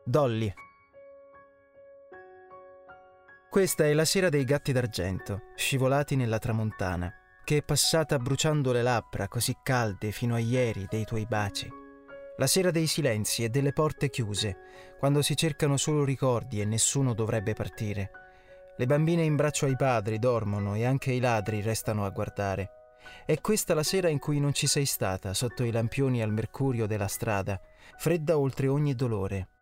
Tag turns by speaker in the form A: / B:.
A: Dolly. Questa è la sera dei gatti d'argento, scivolati nella tramontana, che è passata bruciando le labbra così calde fino a ieri dei tuoi baci. La sera dei silenzi e delle porte chiuse, quando si cercano solo ricordi e nessuno dovrebbe partire. Le bambine in braccio ai padri dormono e anche i ladri restano a guardare. È questa la sera in cui non ci sei stata, sotto i lampioni al mercurio della strada, fredda oltre ogni dolore.